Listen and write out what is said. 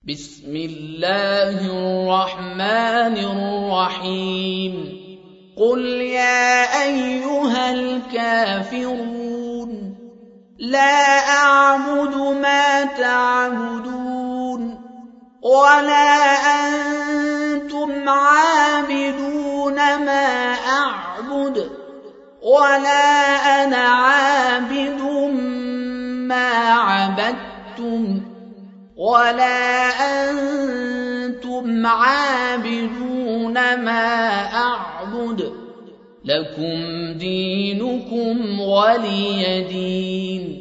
بسم الله الرحمن الرحيم قل يا أيها الكافرون لا أعبد ما تعبدون ولا أنتم عابدون ما أعبد ولا أنا عابد ما عبدتم ولا أنتم عابدون ما أعبد لكم دينكم ولي دين.